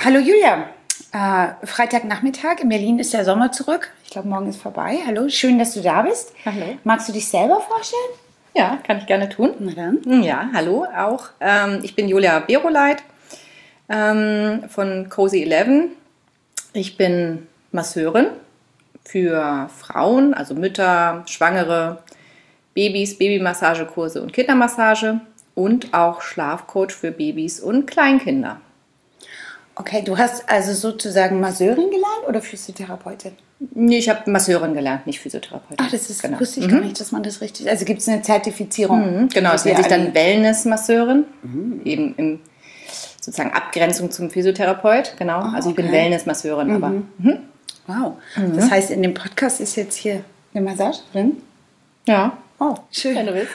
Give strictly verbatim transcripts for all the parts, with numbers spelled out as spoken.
Hallo Julia, äh, Freitagnachmittag, in Berlin ist der Sommer zurück. Ich glaube, morgen ist vorbei. Hallo, schön, dass du da bist. Hallo. Magst du dich selber vorstellen? Ja, kann ich gerne tun. Na dann. Ja, hallo auch. Ähm, ich bin Julia Beroleit ähm, von Cozy Eleven. Ich bin Masseurin für Frauen, also Mütter, Schwangere, Babys, Babymassagekurse und Kindermassage und auch Schlafcoach für Babys und Kleinkinder. Okay, du hast also sozusagen Masseurin gelernt oder Physiotherapeutin? Nee, ich habe Masseurin gelernt, nicht Physiotherapeutin. Ach, das ist, genau. wusste ich mhm. gar nicht, dass man das richtig... Also gibt es eine Zertifizierung? Mhm, genau, es nennt sich dann Wellness-Masseurin, mhm. eben in sozusagen Abgrenzung zum Physiotherapeut, genau. Oh, also ich okay. bin Wellness-Masseurin, Mhm. aber... Mhm. Wow, Mhm. das heißt, in dem Podcast ist jetzt hier eine Massage drin? Ja. Oh, schön. Wenn du willst.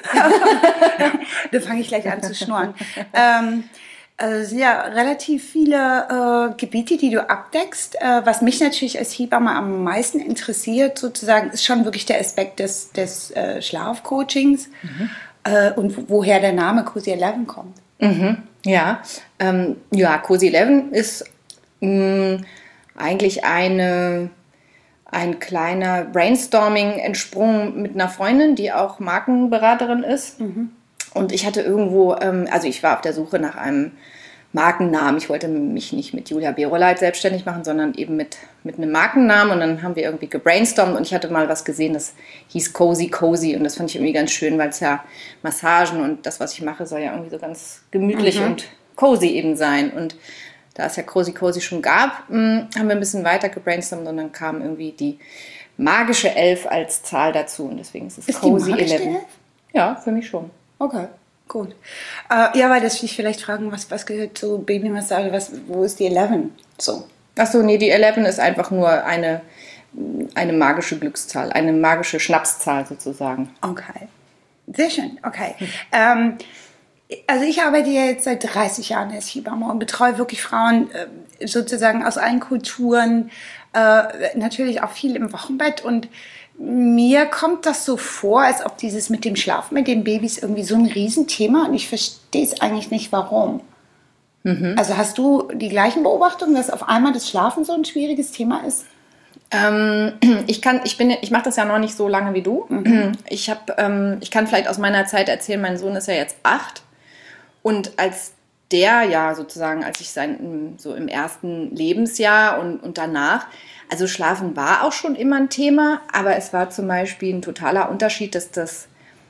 Da fange ich gleich an zu schnurren. ähm, also es sind ja relativ viele äh, Gebiete, die du abdeckst. Äh, was mich natürlich als Hebamme am meisten interessiert, sozusagen, ist schon wirklich der Aspekt des, des äh, Schlafcoachings mhm. äh, und woher der Name Cozy Eleven kommt. Mhm. Ja, ähm, ja, Cozy Eleven ist mh, eigentlich eine... ein kleiner Brainstorming entsprungen mit einer Freundin, die auch Markenberaterin ist. Mhm. Und ich hatte irgendwo, ähm, also ich war auf der Suche nach einem Markennamen. Ich wollte mich nicht mit Julia Beroleit selbstständig machen, sondern eben mit, mit einem Markennamen. Und dann haben wir irgendwie gebrainstormt und ich hatte mal was gesehen, das hieß Cozy Cozy. Und das fand ich irgendwie ganz schön, weil es ja Massagen und das, was ich mache, soll ja irgendwie so ganz gemütlich mhm. und cozy eben sein. Und da es ja Cozy Cozy schon gab, mh, haben wir ein bisschen weiter gebrainstormt und dann kam irgendwie die magische Elf als Zahl dazu und deswegen ist es ist Cozy die Eleven. Ja, für mich schon. Okay, gut. Äh, ja, weil das will ich vielleicht fragen, was, was gehört zu Babymassage, was, wo ist die Eleven? So. Achso, nee, die Eleven ist einfach nur eine, eine magische Glückszahl, eine magische Schnapszahl sozusagen. Okay, sehr schön, okay. Hm. Ähm, Also ich arbeite ja jetzt seit dreißig Jahren als Hebamme und betreue wirklich Frauen äh, sozusagen aus allen Kulturen, äh, natürlich auch viel im Wochenbett und mir kommt das so vor, als ob dieses mit dem Schlafen mit den Babys irgendwie so ein Riesenthema und ich verstehe es eigentlich nicht, warum. Mhm. Also hast du die gleichen Beobachtungen, dass auf einmal das Schlafen so ein schwieriges Thema ist? Ähm, ich kann, ich bin, ich mache das ja noch nicht so lange wie du. Mhm. Ich habe, ähm, ich kann vielleicht aus meiner Zeit erzählen, mein Sohn ist ja jetzt acht. Und als der ja sozusagen, als ich sein, so im ersten Lebensjahr und, und danach, also Schlafen war auch schon immer ein Thema, aber es war zum Beispiel ein totaler Unterschied, dass das,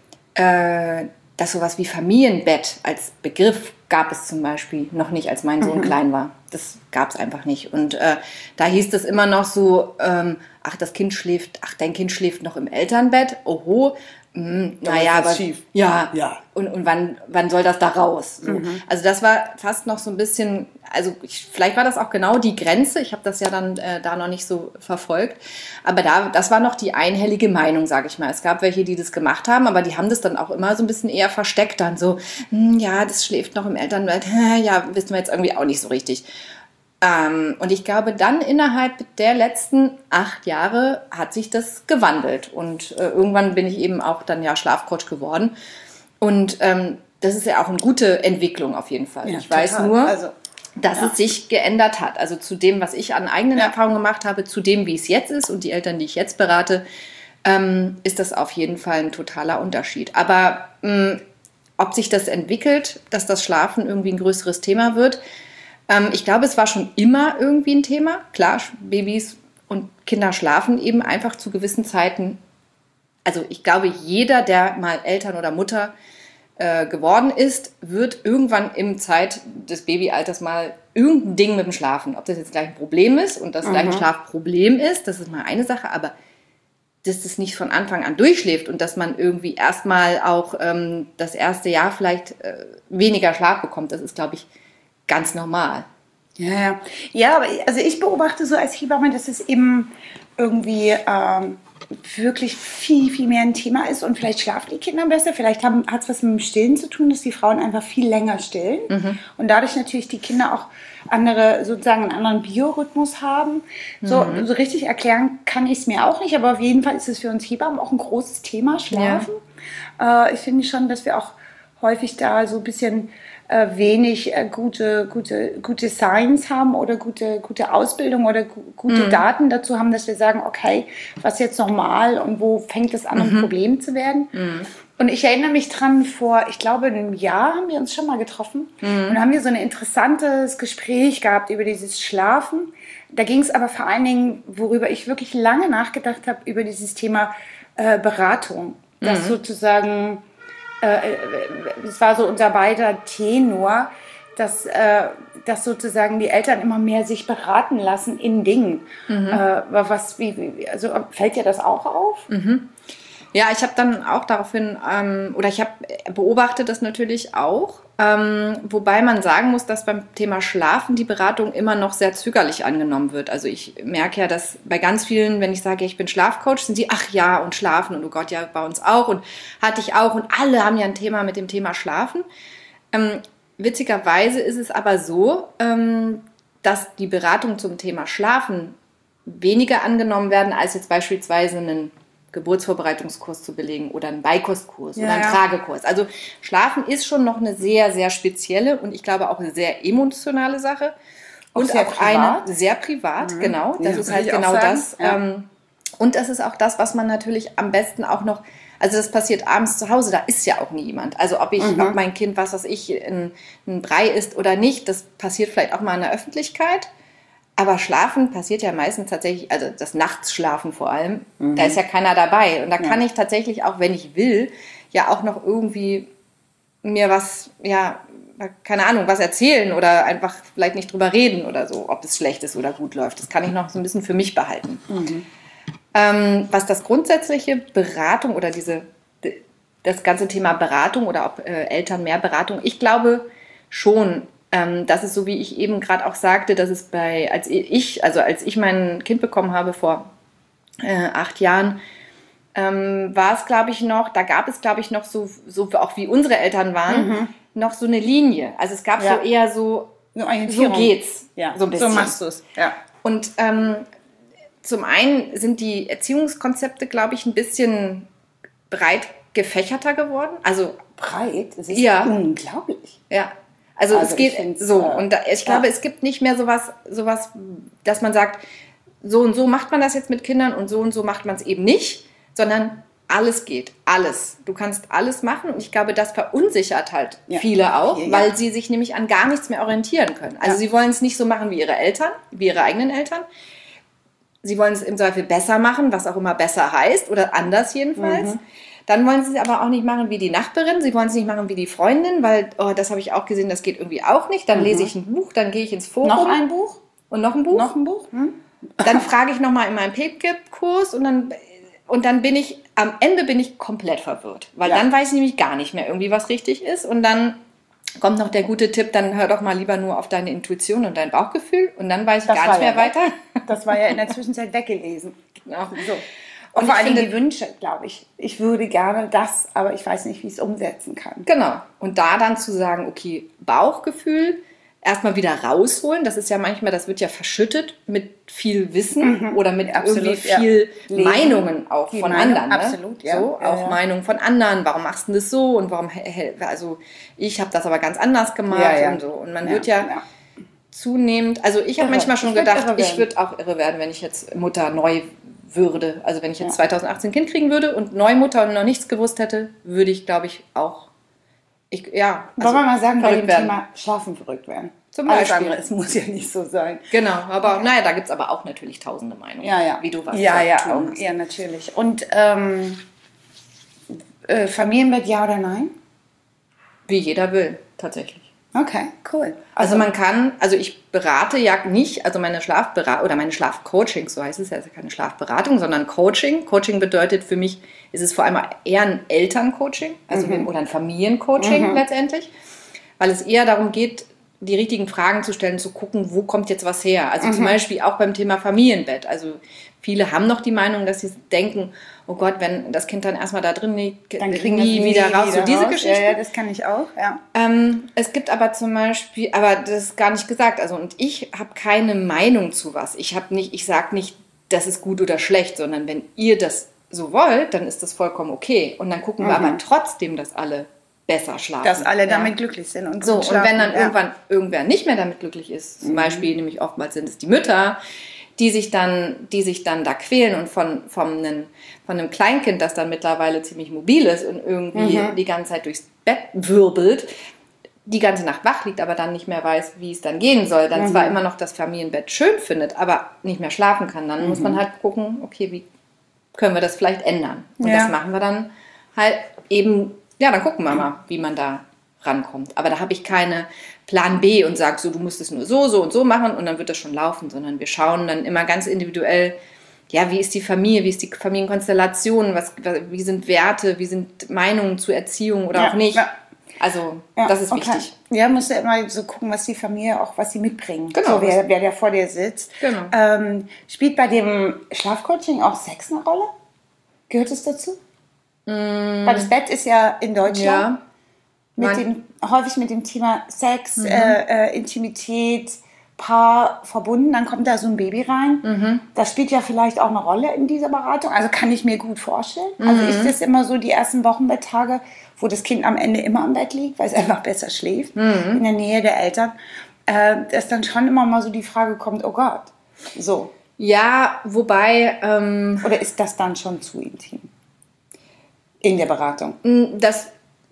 äh, dass sowas wie Familienbett als Begriff gab es zum Beispiel noch nicht, als mein Sohn mhm. klein war. Das gab es einfach nicht. Und äh, da hieß es immer noch so, ähm, ach, das Kind schläft, ach, dein Kind schläft noch im Elternbett, oho, Mm, naja, aber schief. Ja, ja. Und, und wann, wann soll das da raus? So. Mhm. Also das war fast noch so ein bisschen, also ich, vielleicht war das auch genau die Grenze, ich habe das ja dann äh, da noch nicht so verfolgt, aber da, das war noch die einhellige Meinung, sage ich mal. Es gab welche, die das gemacht haben, aber die haben das dann auch immer so ein bisschen eher versteckt, dann so, hm, ja, das schläft noch im Elternbett, ja, wissen wir jetzt irgendwie auch nicht so richtig. Ähm, und ich glaube, dann innerhalb der letzten acht Jahre hat sich das gewandelt. Und äh, irgendwann bin ich eben auch dann ja Schlafcoach geworden. Und ähm, das ist ja auch eine gute Entwicklung auf jeden Fall. Ja, ich weiß total. nur, also, dass ja. es sich geändert hat. Also zu dem, was ich an eigenen ja. Erfahrungen gemacht habe, zu dem, wie es jetzt ist und die Eltern, die ich jetzt berate, ähm, ist das auf jeden Fall ein totaler Unterschied. Aber mh, ob sich das entwickelt, dass das Schlafen irgendwie ein größeres Thema wird, ich glaube, es war schon immer irgendwie ein Thema. Klar, Babys und Kinder schlafen eben einfach zu gewissen Zeiten. Also ich glaube, jeder, der mal Eltern oder Mutter äh, geworden ist, wird irgendwann im Zeit des Babyalters mal irgendein Ding mit dem Schlafen. Ob das jetzt gleich ein Problem ist und das mhm. gleich ein Schlafproblem ist, das ist mal eine Sache. Aber dass das nicht von Anfang an durchschläft und dass man irgendwie erstmal auch ähm, das erste Jahr vielleicht äh, weniger Schlaf bekommt, das ist, glaube ich, ganz normal. Ja, ja. Ja, aber also ich beobachte so als Hebamme, dass es eben irgendwie ähm, wirklich viel, viel mehr ein Thema ist und vielleicht schlafen die Kinder besser, vielleicht hat es was mit dem Stillen zu tun, dass die Frauen einfach viel länger stillen mhm. und dadurch natürlich die Kinder auch andere, sozusagen einen anderen Biorhythmus haben. So, mhm. so richtig erklären kann ich es mir auch nicht, aber auf jeden Fall ist es für uns Hebammen auch ein großes Thema, Schlafen. Ja. Äh, ich finde schon, dass wir auch häufig da so ein bisschen äh, wenig äh, gute, gute, gute Science haben oder gute, gute Ausbildung oder gu gute mhm. Daten dazu haben, dass wir sagen, okay, was ist jetzt normal und wo fängt es an, um mhm. ein Problem zu werden? Mhm. Und ich erinnere mich dran, vor, ich glaube, einem Jahr haben wir uns schon mal getroffen mhm. und haben wir so ein interessantes Gespräch gehabt über dieses Schlafen. Da ging es aber vor allen Dingen, worüber ich wirklich lange nachgedacht habe, über dieses Thema äh, Beratung. Das mhm. sozusagen, äh, das war so unser beider Tenor, dass, äh, dass sozusagen die Eltern immer mehr sich beraten lassen in Dingen. Mhm. Äh, was, wie, wie, also fällt dir das auch auf? Mhm. Ja, ich habe dann auch daraufhin, ähm, oder ich habe beobachtet das natürlich auch, ähm, wobei man sagen muss, dass beim Thema Schlafen die Beratung immer noch sehr zögerlich angenommen wird. Also ich merke ja, dass bei ganz vielen, wenn ich sage, ich bin Schlafcoach, sind sie, ach ja, und Schlafen und oh Gott, ja, bei uns auch und hatte ich auch und alle haben ja ein Thema mit dem Thema Schlafen. Ähm, witzigerweise ist es aber so, ähm, dass die Beratung zum Thema Schlafen weniger angenommen werden, als jetzt beispielsweise einen Geburtsvorbereitungskurs zu belegen oder einen Beikostkurs ja, oder einen ja. Tragekurs. Also Schlafen ist schon noch eine sehr, sehr spezielle und ich glaube auch eine sehr emotionale Sache. Und auch, auch eine sehr privat, mhm. genau. Das ja, ist halt genau das. Ja. Ähm, und das ist auch das, was man natürlich am besten auch noch, also das passiert abends zu Hause, da ist ja auch nie jemand. Also ob ich, mhm. ob mein Kind, was weiß ich, ein, ein Brei isst oder nicht, das passiert vielleicht auch mal in der Öffentlichkeit. Aber Schlafen passiert ja meistens tatsächlich, also das Nachtsschlafen vor allem, mhm. da ist ja keiner dabei. Und da kann ja. ich tatsächlich auch, wenn ich will, ja auch noch irgendwie mir was, ja, keine Ahnung, was erzählen oder einfach vielleicht nicht drüber reden oder so, ob es schlecht ist oder gut läuft. Das kann ich noch so ein bisschen für mich behalten. Mhm. Ähm, was das grundsätzliche Beratung oder diese, das ganze Thema Beratung oder ob äh, Eltern mehr Beratung, ich glaube schon, das ist so, wie ich eben gerade auch sagte, dass es bei, als ich, also als ich mein Kind bekommen habe vor äh, acht Jahren, ähm, war es, glaube ich, noch, da gab es, glaube ich, noch so, so auch wie unsere Eltern waren, mhm. noch so eine Linie. Also es gab ja. so eher so, so geht's. Ja. So, ein bisschen. So machst du es. Ja. Und ähm, zum einen sind die Erziehungskonzepte, glaube ich, ein bisschen breit gefächerter geworden. Also breit? Das ist ja unglaublich. Ja. Also, also es geht so. Und da, ich glaube, ja. es gibt nicht mehr sowas, sowas, dass man sagt, so und so macht man das jetzt mit Kindern und so und so macht man es eben nicht, sondern alles geht, alles. Du kannst alles machen und ich glaube, das verunsichert halt ja. viele auch, ja, ja. weil sie sich nämlich an gar nichts mehr orientieren können. Also ja. sie wollen es nicht so machen wie ihre Eltern, wie ihre eigenen Eltern. Sie wollen es im Zweifel besser machen, was auch immer besser heißt oder anders jedenfalls. Mhm. Dann wollen sie es aber auch nicht machen wie die Nachbarin, sie wollen es nicht machen wie die Freundin, weil, oh, das habe ich auch gesehen, das geht irgendwie auch nicht. Dann mhm. lese ich ein Buch, dann gehe ich ins Forum. Noch ein Buch? Und noch ein Buch? Noch ein Buch? Hm? Dann frage ich nochmal in meinem P G I P-Kurs und dann, und dann bin ich, am Ende bin ich komplett verwirrt. Weil ja. dann weiß ich nämlich gar nicht mehr irgendwie, was richtig ist. Und dann kommt noch der gute Tipp, dann hör doch mal lieber nur auf deine Intuition und dein Bauchgefühl. Und dann weiß ich das gar nicht mehr ja weiter. Das war ja in der Zwischenzeit weggelesen. Genau. So. Und, und vor allem die Wünsche, glaube ich. Ich würde gerne das, aber ich weiß nicht, wie ich es umsetzen kann. Genau. Und da dann zu sagen, okay, Bauchgefühl, erstmal wieder rausholen. Das ist ja manchmal, das wird ja verschüttet mit viel Wissen mhm. oder mit absolut, irgendwie viel ja. Meinungen auch die von Meinung, anderen. Ne? Absolut, ja. So, ja, auch ja. Meinungen von anderen. Warum machst du das so? Und warum, also ich habe das aber ganz anders gemacht ja, ja. und so. Und man ja, wird ja, ja zunehmend, also ich habe manchmal schon ich gedacht, ich würde auch irre werden, wenn ich jetzt Mutter neu würde. Also wenn ich jetzt ja. zweitausendachtzehn ein Kind kriegen würde und Neumutter und noch nichts gewusst hätte, würde ich, glaube ich, auch, ich, ja. Also wollen wir mal sagen, bei dem werden. Thema Schlafen verrückt werden. Zum Beispiel. Andere, es muss ja nicht so sein. Genau, aber okay. naja, da gibt es aber auch natürlich tausende Meinungen, ja, ja. wie du was ja, ja, tun hast. Ja, natürlich. Und ähm, äh, Familienbett, ja oder nein? Wie jeder will, tatsächlich. Okay, cool. Also, also man kann, also ich berate ja nicht, also meine Schlafberatung oder meine Schlafcoaching, so heißt es ja, also keine Schlafberatung, sondern Coaching. Coaching bedeutet für mich, ist es vor allem eher ein Elterncoaching, also mhm. oder ein Familiencoaching mhm. letztendlich, weil es eher darum geht, die richtigen Fragen zu stellen, zu gucken, wo kommt jetzt was her. Also mhm. zum Beispiel auch beim Thema Familienbett. Also viele haben noch die Meinung, dass sie denken, oh Gott, wenn das Kind dann erstmal da drin liegt, dann kriegen nie, nie wieder raus. Wieder so diese raus. Geschichte. Ja, ja, das kann ich auch, ja. Ähm, es gibt aber zum Beispiel, aber das ist gar nicht gesagt, also und ich habe keine Meinung zu was. Ich habe nicht, ich sage nicht, das ist gut oder schlecht, sondern wenn ihr das so wollt, dann ist das vollkommen okay. Und dann gucken mhm. wir aber trotzdem, dass alle besser schlafen. Dass alle ja. damit glücklich sind. Und so, gut und wenn dann ja. irgendwann irgendwer nicht mehr damit glücklich ist, zum mhm. Beispiel, nämlich oftmals sind es die Mütter, die sich dann, die sich dann da quälen und von, von, einem, von einem Kleinkind, das dann mittlerweile ziemlich mobil ist und irgendwie mhm. die ganze Zeit durchs Bett wirbelt, die ganze Nacht wach liegt, aber dann nicht mehr weiß, wie es dann gehen soll, dann mhm. zwar immer noch das Familienbett schön findet, aber nicht mehr schlafen kann, dann mhm. muss man halt gucken, okay, wie können wir das vielleicht ändern? Und ja. das machen wir dann halt eben, ja, dann gucken wir mal, wie man da rankommt. Aber da habe ich keine Plan B und sage so, du musst es nur so, so und so machen und dann wird das schon laufen, sondern wir schauen dann immer ganz individuell, ja, wie ist die Familie, wie ist die Familienkonstellation, was, wie sind Werte, wie sind Meinungen zur Erziehung oder ja, auch nicht. Ja. Also, ja, das ist okay. wichtig. Ja, musst du immer so gucken, was die Familie auch, was sie mitbringen. Genau. So, wer, wer da vor dir sitzt. Genau. Ähm, spielt bei dem Schlafcoaching auch Sex eine Rolle? Gehört es dazu? Mm. Weil das Bett ist ja in Deutschland ja. mit dem, häufig mit dem Thema Sex, mhm. äh, äh, Intimität, Paar verbunden. Dann kommt da so ein Baby rein. Mhm. Das spielt ja vielleicht auch eine Rolle in dieser Beratung. Also kann ich mir gut vorstellen. Mhm. Also ich das immer so die ersten Wochenbetttage, wo das Kind am Ende immer am Bett liegt, weil es einfach besser schläft, mhm. in der Nähe der Eltern, äh, dass dann schon immer mal so die Frage kommt, oh Gott, so. Ja, wobei... Ähm, Oder ist das dann schon zu intim? In der Beratung? Das...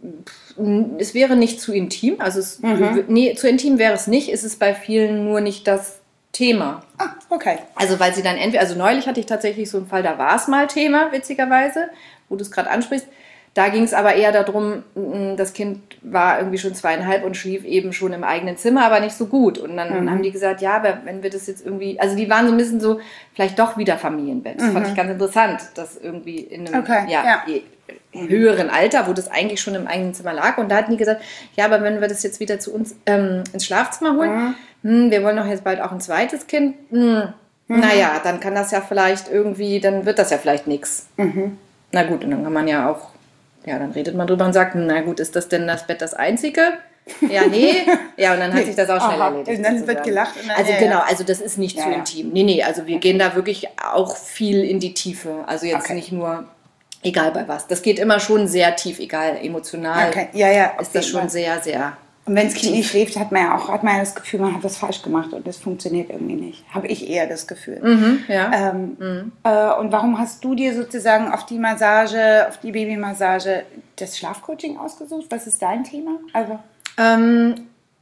Es wäre nicht zu intim, also es, mhm. nee, zu intim wäre es nicht, ist es bei vielen nur nicht das Thema. Ah, okay. Also weil sie dann entweder, also neulich hatte ich tatsächlich so einen Fall, da war es mal Thema, witzigerweise, wo du es gerade ansprichst. Da ging es aber eher darum, das Kind war irgendwie schon zweieinhalb und schlief eben schon im eigenen Zimmer, aber nicht so gut. Und dann mhm. haben die gesagt, ja, aber wenn wir das jetzt irgendwie, also die waren so ein bisschen so, vielleicht doch wieder Familienbett. Das mhm. fand ich ganz interessant, dass irgendwie in einem okay. ja, ja. höheren Alter, wo das eigentlich schon im eigenen Zimmer lag. Und da hatten die gesagt, ja, aber wenn wir das jetzt wieder zu uns ähm, ins Schlafzimmer holen, mhm. hm, wir wollen doch jetzt bald auch ein zweites Kind, hm, mhm. naja, dann kann das ja vielleicht irgendwie, dann wird das ja vielleicht nichts. Mhm. Na gut, und dann kann man ja auch Ja, dann redet man drüber und sagt, na gut, ist das denn das Bett das einzige? Ja, nee. Ja, und dann hat sich das auch schnell Aha. erledigt. Und dann wird gelacht. Und dann, also ja, genau, ja. also das ist nicht ja, zu ja. intim. Nee, nee, also wir okay. gehen da wirklich auch viel in die Tiefe. Also jetzt okay. nicht nur, egal bei was. Das geht immer schon sehr tief, egal, emotional. Okay. Ja, ja. Ist das schon sehr, sehr... Und wenn das Kind nicht schläft, hat man ja auch hat man ja das Gefühl, man hat das falsch gemacht und das funktioniert irgendwie nicht. Habe ich eher das Gefühl. Mhm, ja. Ähm, mhm. äh, und warum hast du dir sozusagen auf die Massage, auf die Babymassage das Schlafcoaching ausgesucht? Was ist dein Thema? Also, ähm,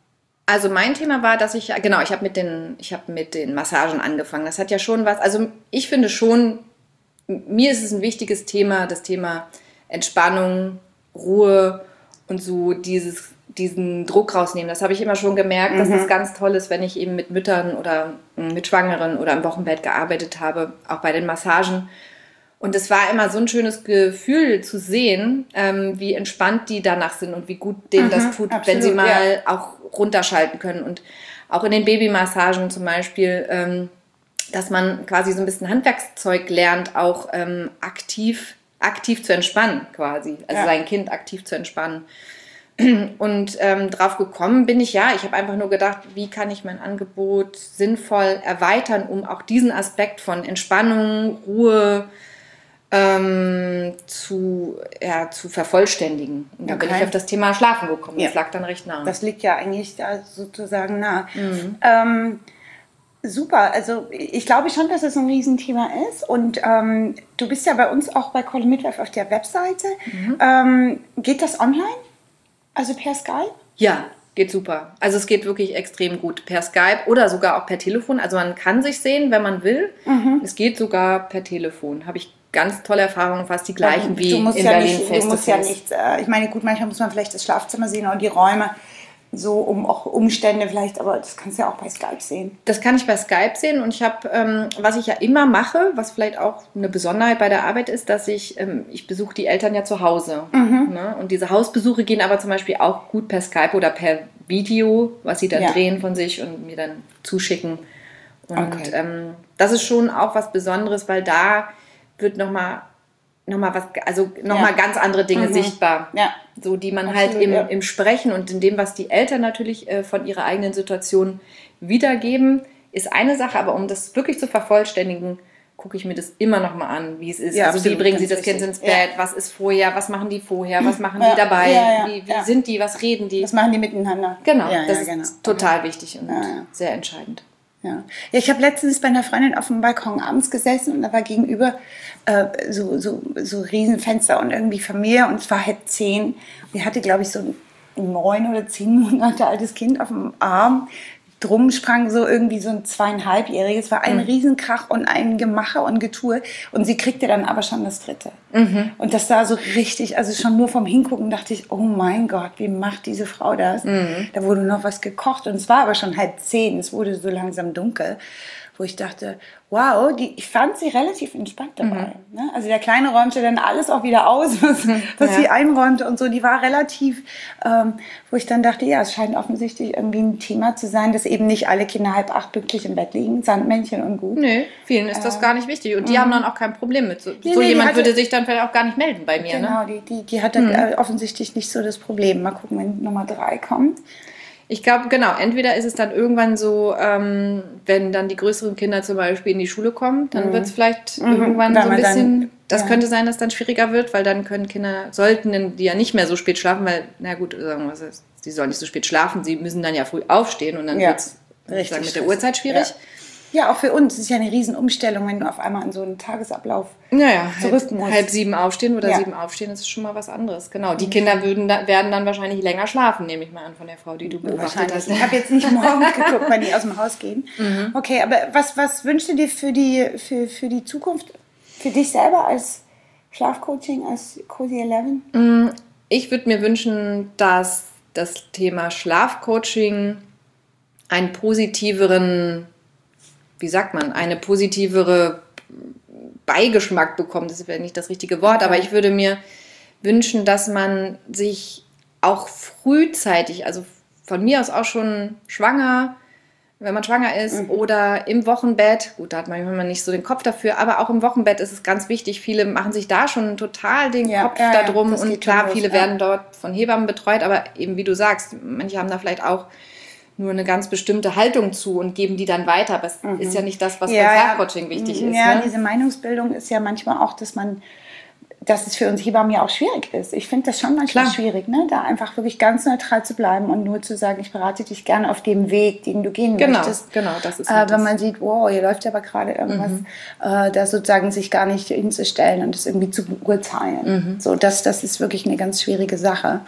also mein Thema war, dass ich, genau, ich habe mit den, ich habe mit den Massagen angefangen. Das hat ja schon was, also ich finde schon, mir ist es ein wichtiges Thema, das Thema Entspannung, Ruhe und so dieses diesen Druck rausnehmen. Das habe ich immer schon gemerkt, mhm. dass das ganz toll ist, wenn ich eben mit Müttern oder mit Schwangeren oder im Wochenbett gearbeitet habe, auch bei den Massagen. Und es war immer so ein schönes Gefühl zu sehen, ähm, wie entspannt die danach sind und wie gut denen mhm, das tut, absolut, wenn sie mal ja. auch runterschalten können. Und auch in den Babymassagen zum Beispiel, ähm, dass man quasi so ein bisschen Handwerkszeug lernt, auch ähm, aktiv, aktiv zu entspannen quasi. Also ja. sein Kind aktiv zu entspannen. Und ähm, drauf gekommen bin ich, ja, ich habe einfach nur gedacht, wie kann ich mein Angebot sinnvoll erweitern, um auch diesen Aspekt von Entspannung, Ruhe ähm, zu, ja, zu vervollständigen. Und da okay. bin ich auf das Thema Schlafen gekommen. Ja. Das lag dann recht nah. Das liegt ja eigentlich da sozusagen nah. Mhm. Ähm, super, also ich glaube schon, dass es ein Riesenthema ist. Und ähm, du bist ja bei uns auch bei Call Midwife auf der Webseite. Mhm. Ähm, geht das online? Also per Skype? Ja, geht super. Also es geht wirklich extrem gut per Skype oder sogar auch per Telefon. Also man kann sich sehen, wenn man will. Mhm. Es geht sogar per Telefon. Habe ich ganz tolle Erfahrungen, fast die gleichen ja, wie in ja Berlin nicht, face Du musst to face. ja nicht, äh, ich meine, gut, manchmal muss man vielleicht das Schlafzimmer sehen oder die Räume, so um auch Umstände vielleicht, aber das kannst du ja auch bei Skype sehen. Das kann ich bei Skype sehen und ich habe, ähm, was ich ja immer mache, was vielleicht auch eine Besonderheit bei der Arbeit ist, dass ich, ähm, ich besuche die Eltern ja zu Hause. Mhm. Ne? Und diese Hausbesuche gehen aber zum Beispiel auch gut per Skype oder per Video, was sie dann ja. drehen von sich und mir dann zuschicken. Und okay. ähm, das ist schon auch was Besonderes, weil da wird nochmal nochmal was, also nochmal ja. ganz andere Dinge mhm. sichtbar, ja. so die man Absolut, halt im, ja. im Sprechen und in dem, was die Eltern natürlich äh, von ihrer eigenen Situation wiedergeben, ist eine Sache, aber um das wirklich zu vervollständigen, gucke ich mir das immer noch mal an, wie es ist. Ja, also absolut, wie bringen sie ganz das Kind wichtig. ins Bett, Ja. was ist vorher, was machen die vorher, was machen Ja, die dabei, ja, ja, wie, wie ja. sind die, was reden die. Was machen die miteinander? Genau, ja, das ja, genau. ist total wichtig und Ja, ja. sehr entscheidend. Ja, ja, ich habe letztens bei einer Freundin auf dem Balkon abends gesessen und da war gegenüber äh, so, so, so Riesenfenster und irgendwie Familie und es war halb zehn. Die hatte, glaube ich, so ein neun oder zehn Monate altes Kind auf dem Arm. Drum sprang so irgendwie so ein zweieinhalbjähriges. Es war ein mhm. Riesenkrach und ein Gemache und Getue. Und sie kriegte dann aber schon das dritte. Mhm. Und das war so richtig, also schon nur vom Hingucken dachte ich, oh mein Gott, wie macht diese Frau das? Mhm. Da wurde noch was gekocht und es war aber schon halb zehn. Es wurde so langsam dunkel, wo ich dachte, wow, die, ich fand sie relativ entspannt dabei. Mhm. Ne? Also der Kleine räumte dann alles auch wieder aus, was, was ja. sie einräumte und so. Die war relativ, ähm, wo ich dann dachte, ja, es scheint offensichtlich irgendwie ein Thema zu sein, dass eben nicht alle Kinder halb acht pünktlich im Bett liegen, Sandmännchen und gut. Nee, vielen ist das äh, gar nicht wichtig. Und die mhm. haben dann auch kein Problem mit. So, nee, so nee, jemand hatte, würde sich dann vielleicht auch gar nicht melden bei mir. Genau, ne? die, die, die hatte mhm. äh, offensichtlich nicht so das Problem. Mal gucken, wenn Nummer drei kommt. Ich glaube, genau, entweder ist es dann irgendwann so, ähm, wenn dann die größeren Kinder zum Beispiel in die Schule kommen, dann mhm. wird es vielleicht mhm. irgendwann Weil so ein bisschen, dann, das ja. könnte sein, dass dann schwieriger wird, weil dann können Kinder, sollten die ja nicht mehr so spät schlafen, weil, na gut, sagen wir mal, sie sollen nicht so spät schlafen, sie müssen dann ja früh aufstehen und dann ja. wird es mit der Uhrzeit schwierig. Ja. Ja, auch für uns. Es ist ja eine Riesenumstellung, wenn du auf einmal in so einen Tagesablauf naja, zurück halb, musst. halb sieben aufstehen oder ja. sieben aufstehen, das ist schon mal was anderes. Genau, die Kinder würden da, werden dann wahrscheinlich länger schlafen, nehme ich mal an, von der Frau, die du beobachtet hast. Ich habe jetzt nicht morgens geguckt, wenn die aus dem Haus gehen. Mhm. Okay, aber was, was wünschst du dir für die, für, für die Zukunft, für dich selber als Schlafcoaching, als Cozy elf? Ich würde mir wünschen, dass das Thema Schlafcoaching einen positiveren... wie sagt man, eine positivere Beigeschmack bekommt. Das wäre nicht das richtige Wort, aber ich würde mir wünschen, dass man sich auch frühzeitig, also von mir aus auch schon schwanger, wenn man schwanger ist, mhm. oder im Wochenbett, gut, da hat man manchmal nicht so den Kopf dafür, aber auch im Wochenbett ist es ganz wichtig. Viele machen sich da schon total den ja, Kopf ja, da drum ja, und klar, los, viele ja. werden dort von Hebammen betreut, aber eben wie du sagst, manche haben da vielleicht auch nur eine ganz bestimmte Haltung zu und geben die dann weiter. Aber es mhm. ist ja nicht das, was ja, beim Schlafcoaching wichtig ja, ist. Ja, ne? diese Meinungsbildung ist ja manchmal auch, dass man, dass es für uns Hebammen ja auch schwierig ist. Ich finde das schon manchmal Klar. schwierig, ne? Da einfach wirklich ganz neutral zu bleiben und nur zu sagen, ich berate dich gerne auf dem Weg, den du gehen genau, möchtest. Genau, das ist äh, Wenn man sieht, wow, hier läuft aber gerade irgendwas, mhm. äh, da sozusagen sich gar nicht hinzustellen und das irgendwie zu beurteilen. Mhm. So, das, das ist wirklich eine ganz schwierige Sache.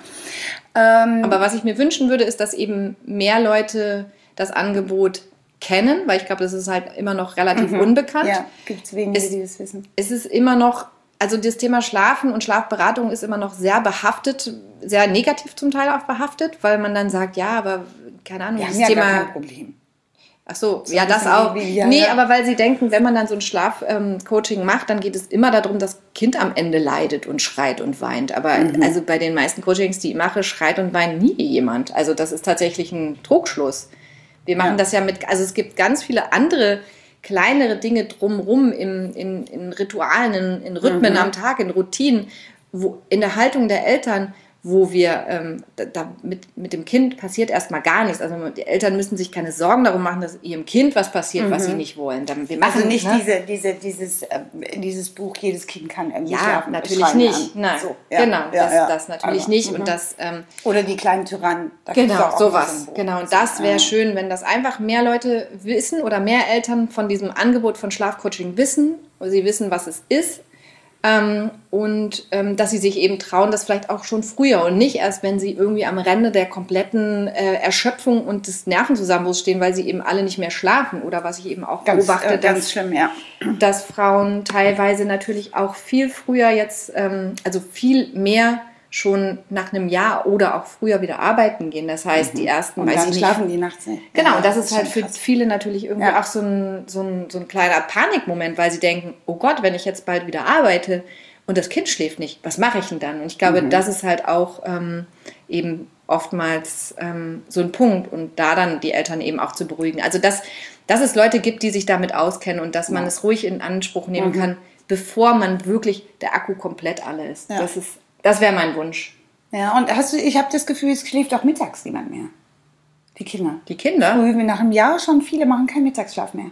Ähm, aber was ich mir wünschen würde, ist, dass eben mehr Leute das Angebot kennen, weil ich glaube, das ist halt immer noch relativ mhm. unbekannt. Ja, gibt es wenige, die das wissen. Es ist immer noch, also das Thema Schlafen und Schlafberatung ist immer noch sehr behaftet, sehr negativ zum Teil auch behaftet, weil man dann sagt, ja, aber keine Ahnung, Wir das haben ja Thema... gar kein Problem. Ach so, so ja, das auch. Wie, ja, nee, ja. aber weil sie denken, wenn man dann so ein Schlafcoaching ähm, macht, dann geht es immer darum, dass das Kind am Ende leidet und schreit und weint. Aber mhm. also bei den meisten Coachings, die ich mache, schreit und weint nie jemand. Also das ist tatsächlich ein Trugschluss. Wir machen ja. das ja mit, also es gibt ganz viele andere kleinere Dinge drumherum in, in, in Ritualen, in, in Rhythmen mhm. am Tag, in Routinen, wo, in der Haltung der Eltern, wo wir, ähm, da, da mit, mit dem Kind passiert erstmal gar nichts. Also die Eltern müssen sich keine Sorgen darum machen, dass ihrem Kind was passiert, mhm. was sie nicht wollen. Dann, wir machen also nicht ne? diese, diese, dieses, äh, dieses Buch, jedes Kind kann irgendwie ja, schlafen. natürlich nicht. Nein, so, ja, genau, ja, das, ja. das natürlich also, nicht. Und das, ähm, oder die kleinen Tyrannen. Da genau, sowas. So genau, und das wäre schön, wenn das einfach mehr Leute wissen oder mehr Eltern von diesem Angebot von Schlafcoaching wissen, oder sie wissen, was es ist. Ähm, und ähm, dass sie sich eben trauen, das vielleicht auch schon früher und nicht erst, wenn sie irgendwie am Rande der kompletten äh, Erschöpfung und des Nervenzusammenbruchs stehen, weil sie eben alle nicht mehr schlafen oder was ich eben auch ganz, beobachte, äh, ganz dass, schlimm, ja. dass Frauen teilweise natürlich auch viel früher jetzt, ähm, also viel mehr schon nach einem Jahr oder auch früher wieder arbeiten gehen. Das heißt, mhm. die ersten, und weiß dann ich nicht. schlafen die nachts nicht. Genau, ja, und das, das ist halt für krass. viele natürlich irgendwie ja. auch so ein, so, ein, so ein kleiner Panikmoment, weil sie denken, oh Gott, wenn ich jetzt bald wieder arbeite und das Kind schläft nicht, was mache ich denn dann? Und ich glaube, mhm. das ist halt auch ähm, eben oftmals ähm, so ein Punkt und da dann die Eltern eben auch zu beruhigen. Also, dass, dass es Leute gibt, die sich damit auskennen und dass man ja. es ruhig in Anspruch nehmen mhm. kann, bevor man wirklich der Akku komplett alle ist. Ja. Das ist, das wäre mein Wunsch. Ja, und hast du, ich habe das Gefühl, es schläft auch mittags niemand mehr. Die Kinder. Die Kinder? Früh, nach einem Jahr schon, viele machen keinen Mittagsschlaf mehr.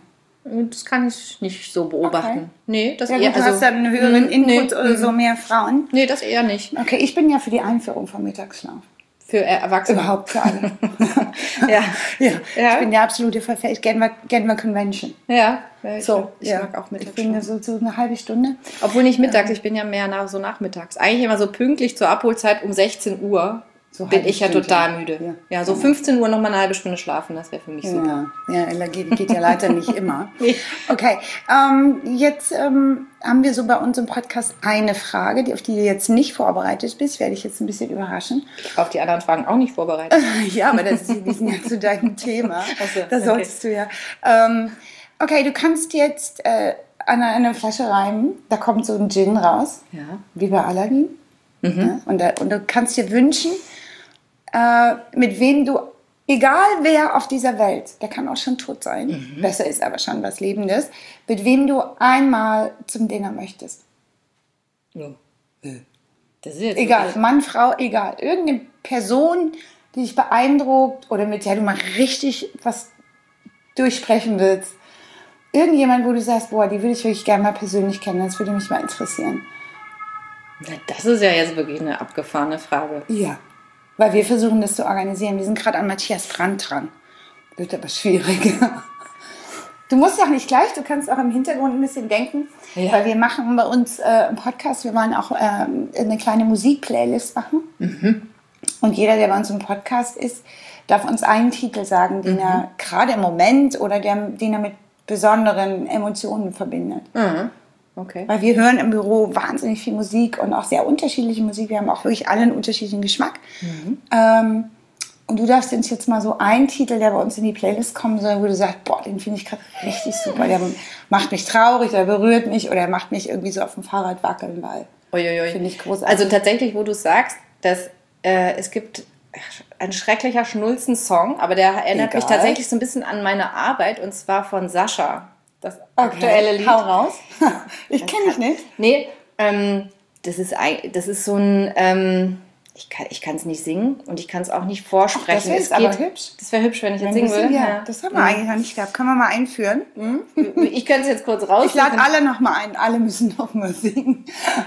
Das kann ich nicht so beobachten. Okay. Nee, das Ja, eher, gut, du also, hast dann einen höheren Input nee, oder so, mehr Frauen. Nee, das eher nicht. Okay, ich bin ja für die Einführung vom Mittagsschlaf. Für Erwachsene. Überhaupt für alle. ja. ja. Ja. Ich bin der absolute Verfechter. Genver, Genver Convention. Ja, ich, So, ich ja. mag auch Ich Mittagsschlaf. finde so, so eine halbe Stunde. Obwohl nicht mittags, ich bin ja mehr nach, so nachmittags. Eigentlich immer so pünktlich zur Abholzeit um sechzehn Uhr. So bin halbe ich ja Stündchen. total müde. Ja, Ja. so fünfzehn Uhr noch mal eine halbe Stunde schlafen, das wäre für mich super. Ja, ja geht, geht ja leider nicht immer. Nee. Okay, ähm, jetzt ähm, haben wir so bei uns im Podcast eine Frage, die, auf die du jetzt nicht vorbereitet bist, werde ich jetzt ein bisschen überraschen. Auf die anderen Fragen auch nicht vorbereitet. Ja, aber das ist, die sind ja zu deinem Thema. Ach so, Das solltest du ja. Ähm, okay, du kannst jetzt äh, an eine Flasche reiben, da kommt so ein Gin raus, Ja. wie bei Aladdin. Mhm. Ja, und, da, und du kannst dir wünschen, äh, mit wem du, egal wer auf dieser Welt, der kann auch schon tot sein, Mhm. besser ist aber schon was Lebendes, mit wem du einmal zum Dinner möchtest. Ja. Das ist jetzt Egal, wirklich- Mann, Frau, egal. Irgendeine Person, die dich beeindruckt oder mit der du mal richtig was durchsprechen willst. Irgendjemand, wo du sagst, boah, die würde ich wirklich gerne mal persönlich kennen, das würde mich mal interessieren. Na, das ist ja jetzt wirklich eine abgefahrene Frage. Ja, weil wir versuchen das zu organisieren. Wir sind gerade an Matthias Brandt dran. Wird aber schwieriger. Du musst ja auch nicht gleich, du kannst auch im Hintergrund ein bisschen denken, Ja. weil wir machen bei uns äh, im Podcast, wir wollen auch ähm, eine kleine Musikplaylist machen. Mhm. Und jeder, der bei uns im Podcast ist, darf uns einen Titel sagen, den Mhm. er gerade im Moment oder der, den er mit besonderen Emotionen verbindet. Mhm. Okay. Weil wir hören im Büro wahnsinnig viel Musik und auch sehr unterschiedliche Musik. Wir haben auch wirklich alle einen unterschiedlichen Geschmack. Mhm. Ähm, und du darfst uns jetzt mal so einen Titel, der bei uns in die Playlist kommen soll, wo du sagst, boah, den finde ich gerade richtig super. Der macht mich traurig, der berührt mich oder macht mich irgendwie so auf dem Fahrrad wackeln, weil Uiuiui. finde ich großartig. Also tatsächlich, wo du sagst, dass äh, es gibt ein schrecklicher Schnulzen-Song, aber der erinnert mich Egal. tatsächlich so ein bisschen an meine Arbeit und zwar von Sascha. Das aktuelle Lied. Hau raus. Ich kenne dich nicht. Nee, ähm, das, ist, ein- das ist so ein, ähm, ich kann ich es nicht singen und ich kann es auch nicht vorsprechen. das Es ist aber geht- hübsch. Das wäre hübsch, wenn ich jetzt Wenn singen du- würde. ja, das haben wir eigentlich noch nicht gehabt. Können wir mal einführen? Ich könnte es jetzt kurz raus. Ich lade alle noch mal ein. Alle müssen noch mal singen.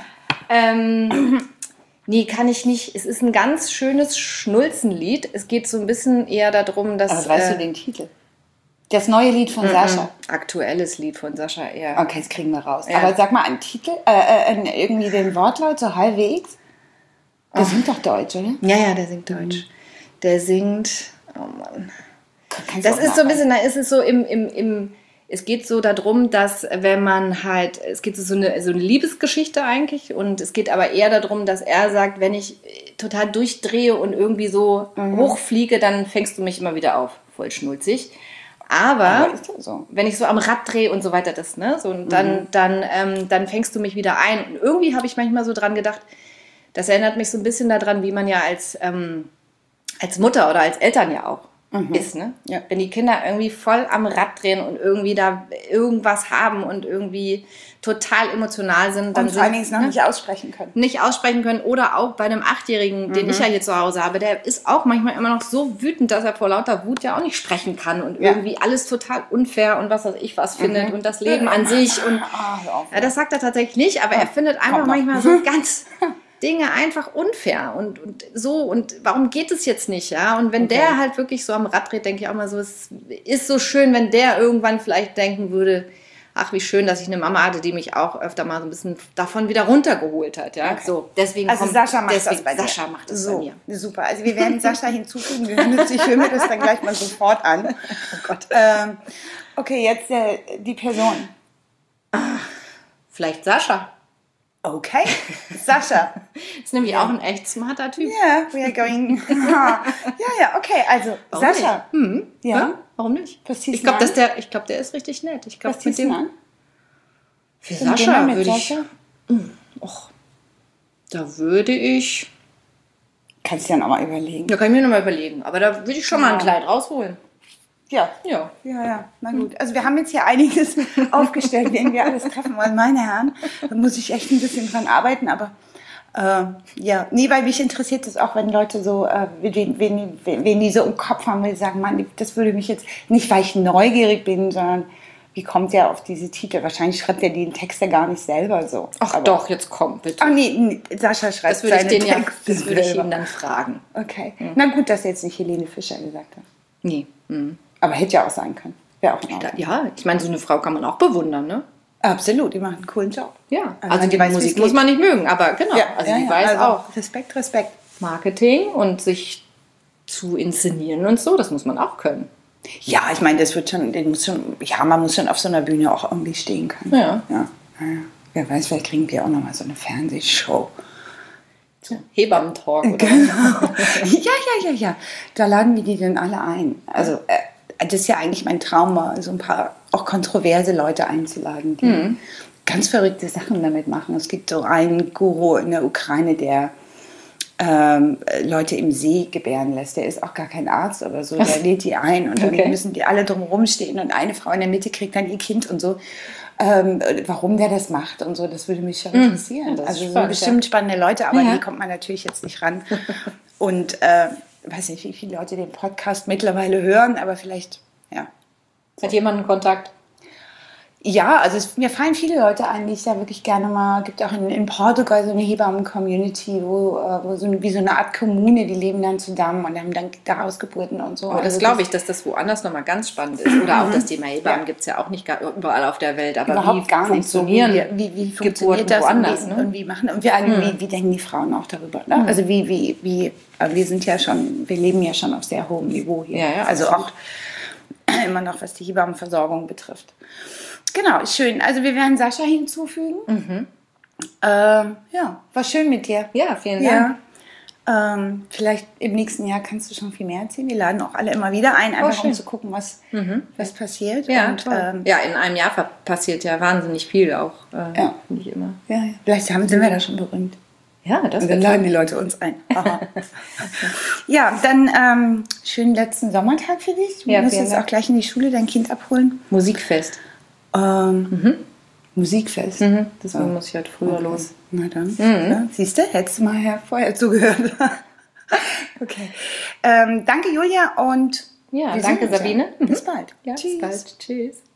Ähm, nee, kann ich nicht. Es ist ein ganz schönes Schnulzenlied. Es geht so ein bisschen eher darum, dass... Aber weißt äh, du den Titel? Das neue Lied von Sascha. Aktuelles Lied von Sascha eher. Okay, das kriegen wir raus. Ja. Aber sag mal einen Titel, äh, äh, irgendwie den Wortlaut so halbwegs. Das sind doch Deutsch, oder? Ja, ja, der singt Deutsch. Der singt... Oh Mann. Kannst Das du auch ist so ein nachmachen. bisschen, da ist es so im, im, im, es geht so darum, dass wenn man halt, es geht so eine, so eine Liebesgeschichte eigentlich und es geht aber eher darum, dass er sagt, wenn ich total durchdrehe und irgendwie so hochfliege, dann fängst du mich immer wieder auf. Voll schnulzig. Aber, Aber ist das so? wenn ich so am Rad drehe und so weiter, das, ne, so, und dann, dann, ähm, dann fängst du mich wieder ein. Und irgendwie habe ich manchmal so dran gedacht, das erinnert mich so ein bisschen daran, wie man ja als, ähm, als Mutter oder als Eltern ja auch ist, ne? Ja. Wenn die Kinder irgendwie voll am Rad drehen und irgendwie da irgendwas haben und irgendwie total emotional sind, dann Und vor allen Dingen sind, es noch ne, nicht aussprechen können. nicht aussprechen können. Oder auch bei einem Achtjährigen, den ich ja hier zu Hause habe, der ist auch manchmal immer noch so wütend, dass er vor lauter Wut ja auch nicht sprechen kann und Ja. irgendwie alles total unfair und was weiß ich was findet und das Leben an sich. Und Ah, hör auf. ja, das sagt er tatsächlich nicht, aber er findet einfach noch. manchmal so ganz Dinge einfach unfair und, und so und warum geht es jetzt nicht, ja? Und wenn Okay. der halt wirklich so am Rad dreht, denke ich auch mal so, es ist so schön, wenn der irgendwann vielleicht denken würde, ach, wie schön, dass ich eine Mama hatte, die mich auch öfter mal so ein bisschen davon wieder runtergeholt hat, ja? Okay. So, deswegen Also kommt, Sascha macht deswegen, das bei dir. Sascha macht das so, bei mir. Super. Also wir werden Sascha hinzufügen. Wir hören uns- Ich höre mir das dann gleich mal sofort an. Oh Gott. Ähm, okay, jetzt äh, die Person. Vielleicht Sascha. Okay, Sascha. Ist nämlich auch ein echt smarter Typ. Ja, we are going. ja, ja, okay. Also Warum Sascha. nicht? Hm? Ja. Ja? Warum nicht? Was ziehst Ich glaube, du dass der, ich glaube, der ist richtig nett. Ich glaube, Was mit ziehst du dem an? für Zum Dinner Sascha mit würde ich, Sascha? och, da würde ich, Kannst du ja noch mal überlegen. da kann ich mir nochmal überlegen. Aber da würde ich schon mal ein Ja. Kleid rausholen. Ja. Ja. Ja, ja, na gut. Also wir haben jetzt hier einiges aufgestellt, wen wir alles treffen wollen. Meine Herren, da muss ich echt ein bisschen dran arbeiten, aber äh, ja, nee, weil mich interessiert das auch, wenn Leute so, äh, wen, wen, wen die so im Kopf haben, weil sie sagen, Mann, das würde mich jetzt, nicht weil ich neugierig bin, sondern wie kommt der auf diese Titel? Wahrscheinlich schreibt er den Text ja gar nicht selber so. Ach Aber, doch, jetzt komm, bitte. Ach nee, nee, Sascha schreibt Das würde ich, seine den ja, Texte das würde ich selber. ihn dann fragen. Okay. Mhm. Na gut, dass jetzt nicht Helene Fischer gesagt hat. Nee. Mhm. Aber hätte ja auch sein können. Wäre auch in Ordnung. Ja, ich meine, so eine Frau kann man auch bewundern, ne? Absolut, die macht einen coolen Job. Ja, Also, also, die weiß, Musik wie's muss geht. man nicht mögen, aber genau, Ja, also ja, die ja, weiß also auch Respekt, Respekt. Marketing und sich zu inszenieren und so, das muss man auch können. Ja, ich meine, das wird schon, den muss schon, ja, man muss schon auf so einer Bühne auch irgendwie stehen können. Ja. Ja, ja. Wer weiß, vielleicht kriegen wir auch nochmal so eine Fernsehshow. Hebammentalk oder Genau. Ja, ja, ja, ja. Da laden wir die dann alle ein. Also, äh, das ist ja eigentlich mein Traum, mal so ein paar auch kontroverse Leute einzuladen, die Mhm. ganz verrückte Sachen damit machen. Es gibt so einen Guru in der Ukraine, der ähm, Leute im See gebären lässt. Der ist auch gar kein Arzt oder so. Der lädt die ein und dann Okay. müssen die alle drumherum stehen und eine Frau in der Mitte kriegt dann ihr Kind und so. Ähm, warum der das macht und so, das würde mich schon interessieren. das ist also so spannend, bestimmt spannende Leute, aber Ja. die kommt man natürlich jetzt nicht ran. Und äh, weiß nicht, wie viele Leute den Podcast mittlerweile hören, aber vielleicht, ja. Hat jemand einen Kontakt? Ja, also es, mir fallen viele Leute ein, die ich da wirklich gerne mal, gibt auch in, in Portugal so eine Hebammen-Community, wo, äh, wo so, wie so eine Art Kommune, die leben dann zusammen und haben dann da Ausgeburten und so. Aber das Also glaube ich, dass das woanders nochmal ganz spannend ist. Oder auch das Thema Hebammen Ja. gibt es ja auch nicht gar- überall auf der Welt. Aber Überhaupt wie gar nicht so, wie, funktionieren wie, wie Geburten funktioniert das woanders? und wie, Ne? und wie machen und wie, wie, wie denken die Frauen auch darüber, ne? Also wie, wie, wie, aber wir sind ja schon, wir leben ja schon auf sehr hohem Niveau hier. Ja, ja, also absolut. auch immer noch, was die Hebammenversorgung betrifft. Genau, schön. Also wir werden Sascha hinzufügen. Mhm. Ähm, ja, war schön mit dir. Ja, vielen Dank. Ja. Ähm, vielleicht im nächsten Jahr kannst du schon viel mehr erzählen. Wir laden auch alle immer wieder ein, einfach schön. um zu gucken, was, was passiert. Ja, und, toll. ähm, ja, in einem Jahr ver- passiert ja wahnsinnig viel auch, äh, Ja. finde ich immer. ja, ja. Vielleicht haben, sind wir da schon berühmt. Ja, das Und wird dann laden die Leute uns ein. Aha. Ja, dann ähm, schönen letzten Sommertag für dich. Du Ja, musst vielen jetzt Dank. auch gleich in die Schule dein Kind abholen. Musikfest. Ähm, Musikfest. Mhm. Deswegen Ah. muss ich halt früher Okay. los. Na dann. Ja, siehst du, hättest du mal her, vorher zugehört. Okay. Ähm, danke, Julia, und Ja, wir danke, sehen uns Sabine. Ja. Bis bald. Ja, bis bald. Tschüss.